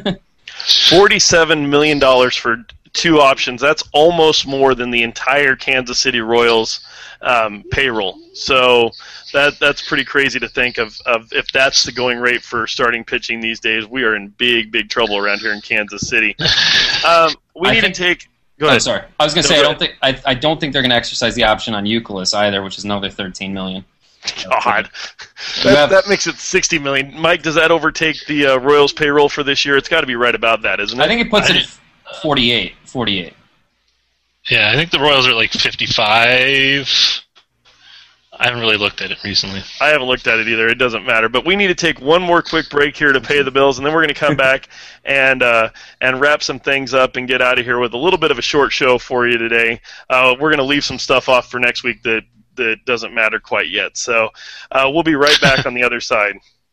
forty-seven million dollars for two options. That's almost more than the entire Kansas City Royals um, payroll. So that that's pretty crazy to think of, of if that's the going rate for starting pitching these days. We are in big, big trouble around here in Kansas City. Um, we I need think, to take. Go ahead. Oh, sorry. I was going to no, say I go don't think I, I don't think they're going to exercise the option on Youkilis either, which is another thirteen million. God, that, that makes it sixty million. Mike, does that overtake the uh, Royals payroll for this year? It's got to be right about that, isn't it? I think it puts I, it at forty-eight. forty-eight. Yeah, I think the Royals are like fifty-five. I haven't really looked at it recently. I haven't looked at it either. It doesn't matter. But we need to take one more quick break here to pay the bills, and then we're going to come back and uh, and wrap some things up and get out of here with a little bit of a short show for you today. Uh, we're going to leave some stuff off for next week that, that doesn't matter quite yet. So uh, we'll be right back on the other side.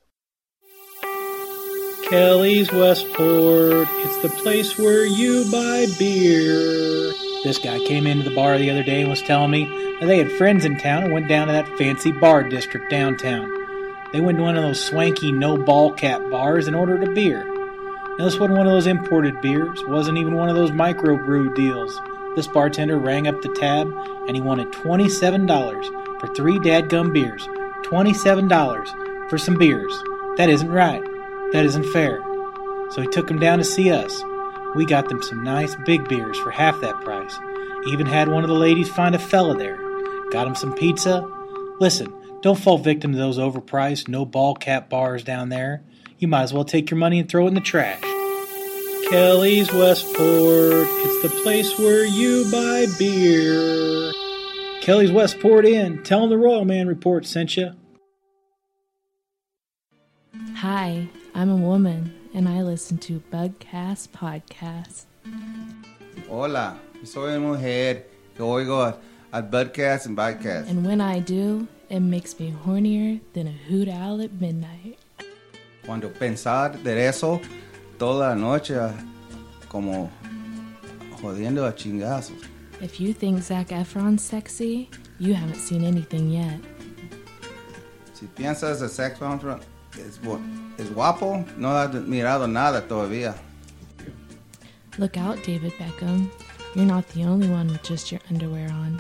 Kelly's Westport, it's the place where you buy beer. This guy came into the bar the other day and was telling me that they had friends in town and went down to that fancy bar district downtown. They went to one of those swanky no-ball cap bars and ordered a beer. Now, this wasn't one of those imported beers, wasn't even one of those microbrew deals. This bartender rang up the tab and he wanted twenty-seven dollars for three dadgum beers. twenty-seven dollars for some beers. That isn't right. That isn't fair. So he took him down to see us. We got them some nice big beers for half that price. Even had one of the ladies find a fella there. Got him some pizza. Listen, don't fall victim to those overpriced, no-ball cap bars down there. You might as well take your money and throw it in the trash. Kelly's Westport, it's the place where you buy beer. Kelly's Westport Inn, tell them the Royal Man Report sent you. Hi, I'm a woman, and I listen to Bugcast Podcast. Hola, soy una mujer que oigo at Bugcast and Bugcast. And when I do, it makes me hornier than a hoot owl at midnight. Cuando pensar de eso toda la noche, como jodiendo a chingazos. If you think Zac Efron's sexy, you haven't seen anything yet. Si piensas de Zac Efron es, es guapo, no has mirado nada todavía. Look out, David Beckham. You're not the only one with just your underwear on.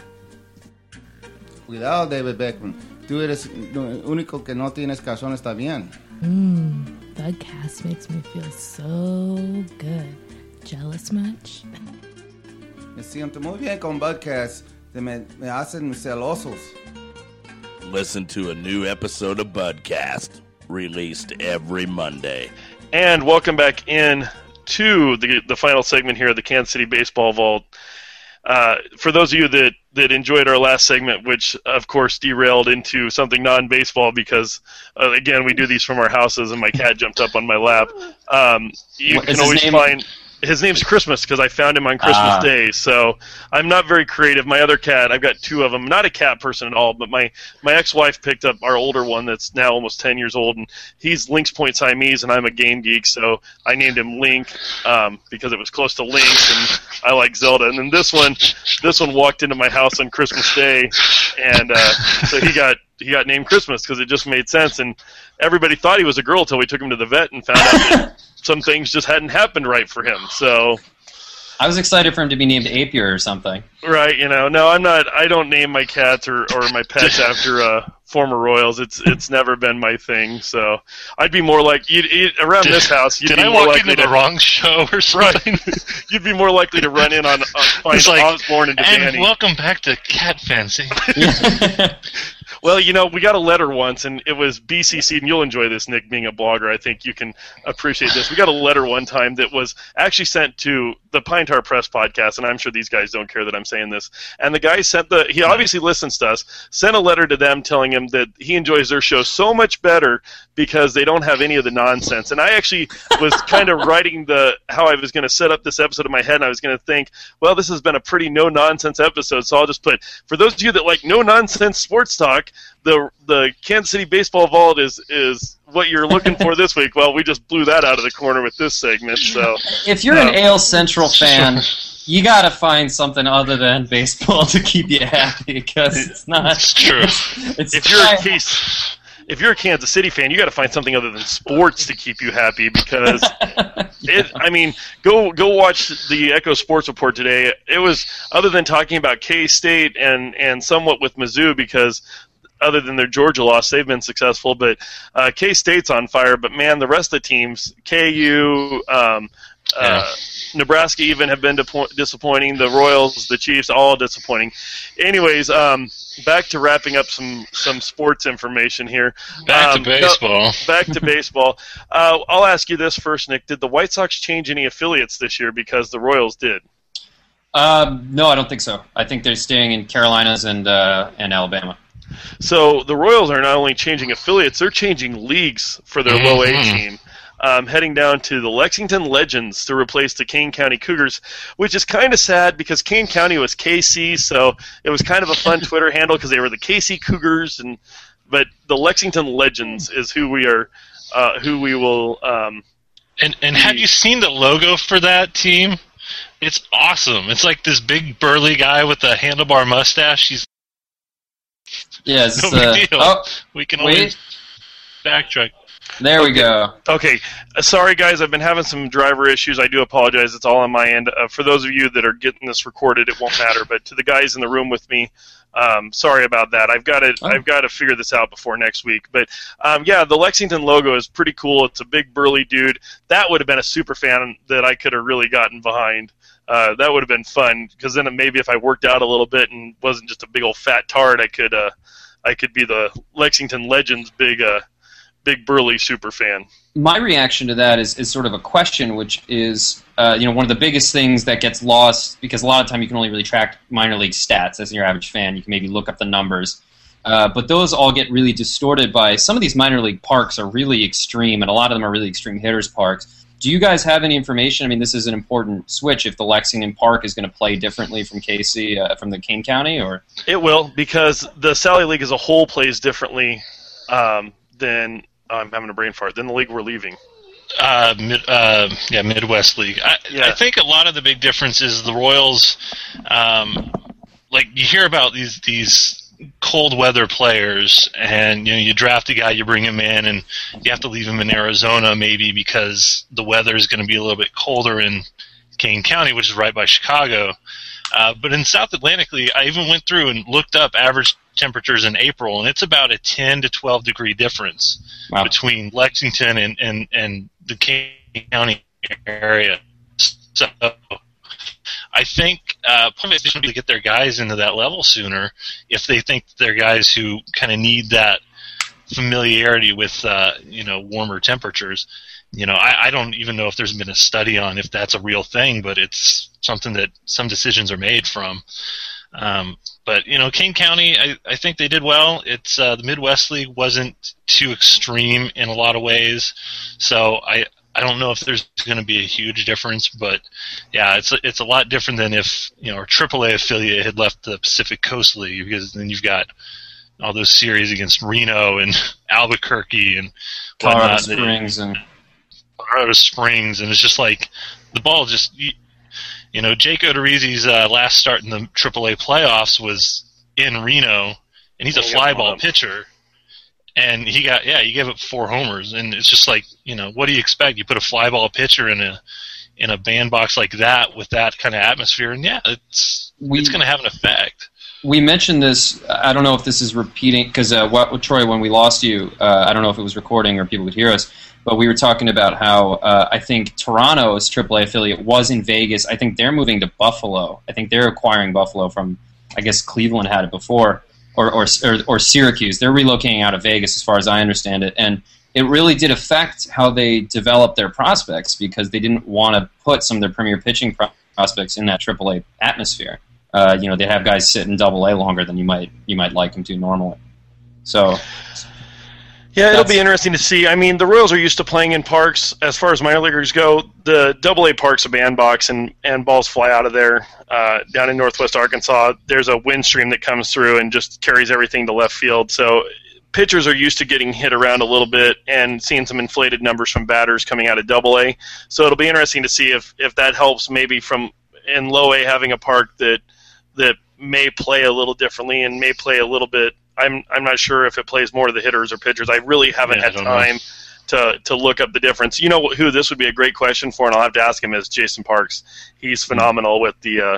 Cuidado, David Beckham. Tú eres el único que no tienes calzones también. Mmm, Bugcast makes me feel so good. Jealous much? Me siento muy bien con Bugcast. Me, me hacen celosos. Listen to a new episode of Bugcast, released every Monday. And welcome back in to the the final segment here of the Kansas City Baseball Vault. Uh, for those of you that, that enjoyed our last segment, which of course derailed into something non-baseball because, uh, again, we do these from our houses and my cat jumped up on my lap, um, you what, can always find... His name's Christmas because I found him on Christmas ah. Day. So I'm not very creative. My other cat, I've got two of them. Not a cat person at all, but my, my ex-wife picked up our older one that's now almost ten years old, and he's Lynx Point Siamese, and I'm a game geek, so I named him Link um, because it was close to Lynx, and I like Zelda. And then this one, this one walked into my house on Christmas Day, and uh, so he got he got named Christmas because it just made sense. And everybody thought he was a girl until we took him to the vet and found out that some things just hadn't happened right for him. So I was excited for him to be named Apier or something. Right, you know. No, I'm not. I don't name my cats or, or my pets after uh, former Royals. It's it's never been my thing. So I'd be more like you'd, you'd, around did, this house. You'd did be I more walk likely into to, the wrong show or something? Right. You'd be more likely to run in on uh, find like, Osborne and and Danny. Welcome back to Cat Fancy. Well, you know, we got a letter once, and it was B C C'd, and you'll enjoy this, Nick, being a blogger. I think you can appreciate this. We got a letter one time that was actually sent to the Pine Tar Press podcast, and I'm sure these guys don't care that I'm saying this. And the guy sent the, he obviously listens to us, sent a letter to them telling him that he enjoys their show so much better because they don't have any of the nonsense. And I actually was kind of writing the, how I was going to set up this episode in my head, and I was going to think, well, this has been a pretty no-nonsense episode, so I'll just put, for those of you that like no-nonsense sports talk, the the Kansas City Baseball Vault is is what you're looking for this week. Well, we just blew that out of the corner with this segment. So, if you're um, an A L Central fan, you got to find something other than baseball to keep you happy because it's not. It's true. It's if you're a case, if you're a Kansas City fan, you got to find something other than sports to keep you happy because yeah. it. I mean, go go watch the Echo Sports Report today. It was other than talking about K-State and and somewhat with Mizzou because. Other than their Georgia loss, they've been successful. But uh, K-State's on fire. But, man, the rest of the teams, K U, um, Uh, Yeah. Nebraska even have been depo- disappointing. The Royals, the Chiefs, all disappointing. Anyways, um, back to wrapping up some, some sports information here. Back um, to baseball. No, back to baseball. Uh, I'll ask you this first, Nick. Did the White Sox change any affiliates this year because the Royals did? Um, no, I don't think so. I think they're staying in Carolinas and uh, and Alabama. So the Royals are not only changing affiliates, they're changing leagues for their low A Mhm. team. Um, heading down to the Lexington Legends to replace the Kane County Cougars, which is kind of sad because Kane County was K C, so it was kind of a fun Twitter handle because they were the K C Cougars, and but the Lexington Legends is who we are, uh, who we will. Um, And and have you seen the logo for that team? It's awesome. It's like this big burly guy with a handlebar mustache. He's Yeah, it's, no big uh, deal. oh, we can wait. always backtrack. There we go. Okay, uh, sorry guys, I've been having some driver issues. I do apologize. It's all on my end. Uh, for those of you that are getting this recorded, it won't matter. But to the guys in the room with me, um, sorry about that. I've got to Oh. I've got to figure this out before next week. But um, yeah, the Lexington logo is pretty cool. It's a big burly dude. That would have been a super fan that I could have really gotten behind. Uh, that would have been fun because then maybe if I worked out a little bit and wasn't just a big old fat tard, I could uh, I could be the Lexington Legends big uh, big burly super fan. My reaction to that is, is sort of a question, which is, uh, you know, one of the biggest things that gets lost because a lot of time you can only really track minor league stats as your average fan. You can maybe look up the numbers, uh, but those all get really distorted by some of these minor league parks are really extreme, and a lot of them are really extreme hitters parks. Do you guys have any information? I mean, this is an important switch. If the Lexington Park is going to play differently from K C, uh, from the Kane County, or It will, because the Sally League as a whole plays differently um, than oh, I'm having a brain fart. Than the league we're leaving. Uh, mid, uh, yeah, Midwest League. I, Yeah. I think a lot of the big difference is the Royals. Um, like you hear about these these cold weather players, and you know you draft a guy, you bring him in, and you have to leave him in Arizona maybe because the weather is going to be a little bit colder in Kane County, which is right by Chicago. Uh, but in South Atlantic League, I even went through and looked up average temperatures in April, and it's about a ten to twelve degree difference Wow. between Lexington and, and, and the Kane County area. So I think uh, Plymouth should be able to get their guys into that level sooner if they think they're guys who kind of need that familiarity with uh, you know warmer temperatures. You know, I, I don't even know if there's been a study on if that's a real thing, but it's something that some decisions are made from. Um, but you know, Kane County, I, I think they did well. It's uh, the Midwest League wasn't too extreme in a lot of ways, so I I don't know if there's going to be a huge difference. But yeah, it's a, it's a lot different than if you know our triple A affiliate had left the Pacific Coast League, because then you've got all those series against Reno and Albuquerque and Colorado whatnot. Springs and Colorado Springs, and it's just like the ball just you, you know Jake Odorizzi's uh, last start in the triple A playoffs was in Reno, and he's a Yeah, fly got ball one. pitcher, and he got yeah he gave up four homers, and it's just like you know what do you expect? You put a fly ball pitcher in a in a bandbox like that with that kind of atmosphere, and yeah, it's We- it's going to have an effect. we mentioned this. I don't know if this is repeating because uh, what, Troy, when we lost you, uh, I don't know if it was recording or people could hear us, but we were talking about how uh, I think Toronto's triple A affiliate was in Vegas. I think they're moving to Buffalo. I think they're acquiring Buffalo from, I guess Cleveland had it before, or or or, or Syracuse. They're relocating out of Vegas, as far as I understand it, and it really did affect how they developed their prospects because they didn't want to put some of their premier pitching pro- prospects in that triple A atmosphere. Uh, you know, they have guys sit in double A longer than you might you might like them to normally. So, Yeah, it'll That's- be interesting to see. I mean, the Royals are used to playing in parks. As far as minor leaguers go, the double A park's a bandbox, and, and balls fly out of there. Uh, down in northwest Arkansas, there's a wind stream that comes through and just carries everything to left field. So pitchers are used to getting hit around a little bit and seeing some inflated numbers from batters coming out of double A. So it'll be interesting to see if, if that helps maybe from in low A having a park that that may play a little differently and may play a little bit. I'm I'm not sure if it plays more to the hitters or pitchers. I really haven't Yeah, I had don't know. time to to look up the difference. You know who this would be a great question for, and I'll have to ask him, is Jason Parks. He's phenomenal with the uh,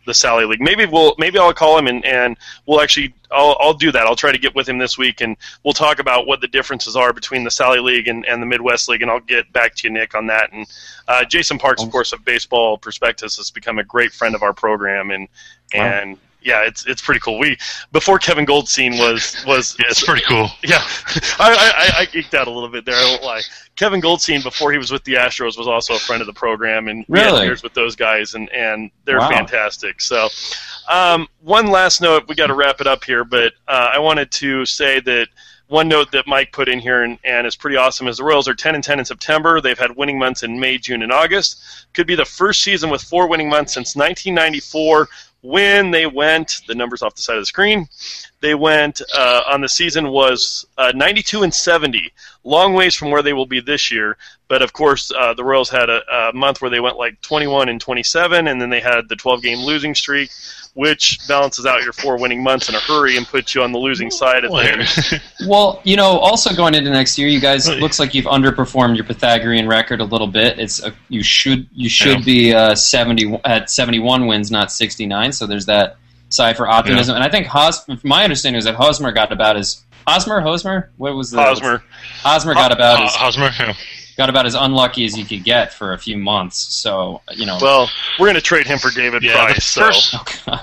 the Sally League. Maybe we'll maybe I'll call him and, and we'll actually I'll I'll do that. I'll try to get with him this week and we'll talk about what the differences are between the Sally League and, and the Midwest League, and I'll get back to you, Nick, on that. And uh, Jason Parks, of course, of Baseball Prospectus, has become a great friend of our program, and and. Wow. Yeah, it's it's pretty cool. We before Kevin Goldstein was was yeah, it's pretty cool. Yeah, I, I I geeked out a little bit there. I won't lie. Kevin Goldstein, before he was with the Astros, was also a friend of the program, and we really? had years with those guys, and, and they're wow. fantastic. So, um, one last note, we got to wrap it up here, but uh, I wanted to say that one note that Mike put in here and, and is pretty awesome is the Royals are ten and ten in September. They've had winning months in May, June, and August. Could be the first season with four winning months since nineteen ninety-four. When they went, the numbers off the side of the screen, they went uh, on the season was uh, ninety-two and seventy, long ways from where they will be this year. But of course, uh, the Royals had a, a month where they went like twenty-one and twenty-seven, and then they had the twelve-game losing streak, which balances out your four winning months in a hurry and puts you on the losing side of things. Well, you know, also going into next year, you guys it looks like you've underperformed your Pythagorean record a little bit. It's a, you should you should yeah. be uh, seventy at seventy-one wins, not sixty-nine. So there's that side for optimism. Yeah. And I think Hos, my understanding was that Hosmer got about as Hosmer Hosmer what was the Hosmer Hosmer got about as Hosmer yeah. got about as unlucky as you could get for a few months. So you know, well, we're going to trade him for David yeah, Price. The so. first, oh,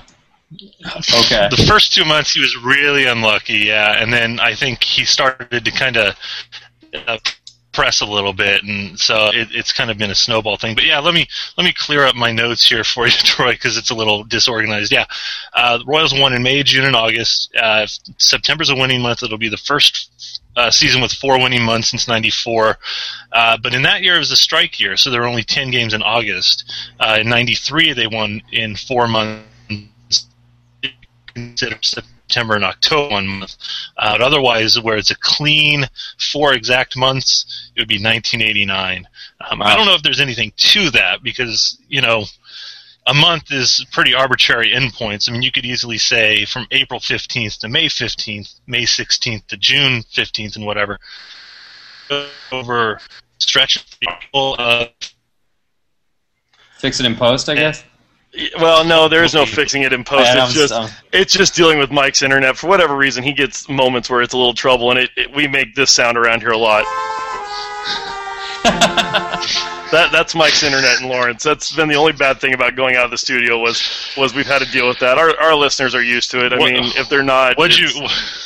okay. The first two months he was really unlucky, yeah, and then I think he started to kind of uh, press a little bit, and so it, it's kind of been a snowball thing. But yeah, let me let me clear up my notes here for you, Troy, because it's a little disorganized. Yeah, uh, the Royals won in May, June, and August. Uh, September's a winning month. It'll be the first uh, season with four winning months since ninety-four. Uh, but in that year, it was a strike year, so there were only ten games in August. Uh, in ninety-three, they won in four months. Consider September and October one month. Uh, but otherwise, where it's a clean four exact months, it would be nineteen eighty-nine. Um, wow. I don't know if there's anything to that because, you know, a month is pretty arbitrary endpoints. I mean, you could easily say from April fifteenth to May fifteenth, May sixteenth to June fifteenth, and whatever. Over stretch of people. Uh, Fix it in post, I guess? Well, no, there is no fixing it in post. Yeah, it's just um, it's just dealing with Mike's internet. For whatever reason, he gets moments where it's a little trouble, and it, it, we make this sound around here a lot. that that's Mike's internet in Lawrence. That's been the only bad thing about going out of the studio was was we've had to deal with that. Our our listeners are used to it. I what, mean, if they're not, what'd it's, you?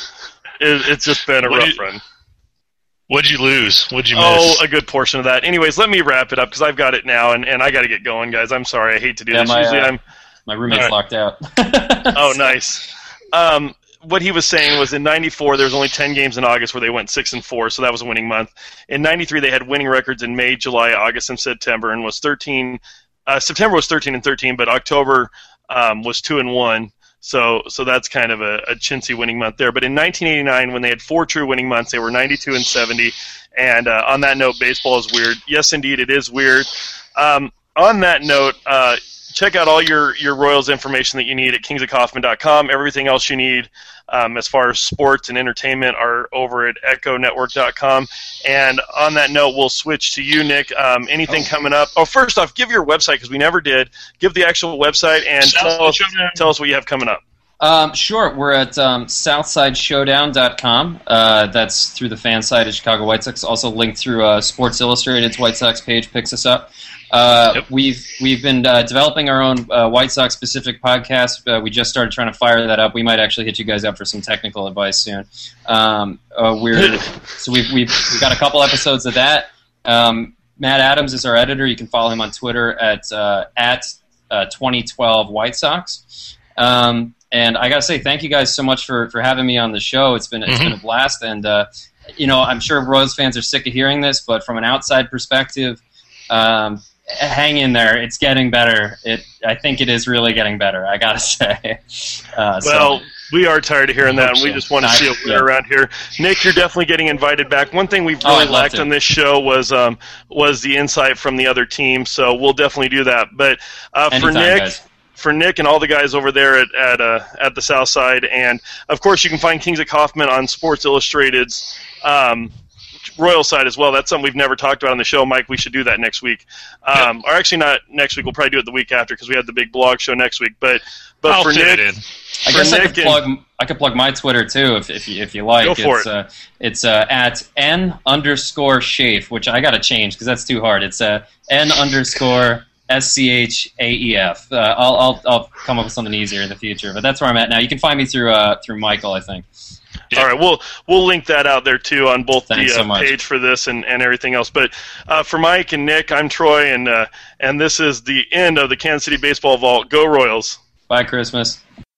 It, it's just been a rough you, run. What'd you lose? What'd you miss? Oh, a good portion of that. Anyways, let me wrap it up because I've got it now, and, and I got to get going, guys. I'm sorry. I hate to do yeah, this. My, Usually uh, I'm. My roommate's right. locked out. Oh, nice. Um, what he was saying was in ninety-four there was only ten games in August where they went six and four, so that was a winning month. In ninety-three they had winning records in May, July, August, and September, and was thirteen. Uh, September was thirteen and thirteen, but October um, was two and one. So, so that's kind of a, a chintzy winning month there. But in nineteen eighty-nine, when they had four true winning months, they were ninety-two and seventy. And uh, on that note, baseball is weird. Yes, indeed, it is weird. Um, on that note, uh, check out all your, your Royals information that you need at kings of kaufman dot com. Everything else you need um, as far as sports and entertainment are over at echo network dot com. And on that note, we'll switch to you, Nick. Um, anything oh. coming up? Oh, first off, give your website because we never did. Give the actual website and tell us, tell us what you have coming up. Um, sure. We're at um, southside showdown dot com. Uh, that's through the fan site of Chicago White Sox. Also linked through uh, Sports Illustrated's White Sox page picks us up. Uh, yep. We've we've been uh, developing our own uh, White Sox specific podcast. Uh, we just started trying to fire that up. We might actually hit you guys up for some technical advice soon. Um, uh, we're so we've, we've we've got a couple episodes of that. Um, Matt Adams is our editor. You can follow him on Twitter at uh, at uh, twenty twelve White Sox. Um, And I gotta say, thank you guys so much for, for having me on the show. It's been it's mm-hmm. been a blast, and uh, you know, I'm sure Royals fans are sick of hearing this, but from an outside perspective, um, hang in there. It's getting better. It I think it is really getting better. I gotta say. Uh, well, so, we are tired of hearing that, and we just want to see a winner yeah. around here. Nick, you're definitely getting invited back. One thing we've really oh, lacked on this show was um, was the insight from the other team, so we'll definitely do that. But uh, for Nick. Guys. For Nick and all the guys over there at at, uh, at the South Side, and of course you can find Kings of Kaufman on Sports Illustrated's um, Royal side as well. That's something we've never talked about on the show, Mike. We should do that next week. Um, yep. Or actually not next week. We'll probably do it the week after because we have the big blog show next week. But but I'll for fit Nick, it in. I guess I could and, plug. I could plug my Twitter too, if if you, if you like. Go for it's it. Uh, it's uh, at n underscore Shafe, which I got to change because that's too hard. It's uh, n underscore S C H A E F. Uh, I'll I'll I'll come up with something easier in the future, but that's where I'm at now. You can find me through uh through Michael, I think. Yeah. All right, we'll we'll link that out there too on both Thanks the uh, so much. page for this and, and everything else. But uh, for Mike and Nick, I'm Troy, and uh, and this is the end of the Kansas City Baseball Vault. Go Royals! Bye, Christmas.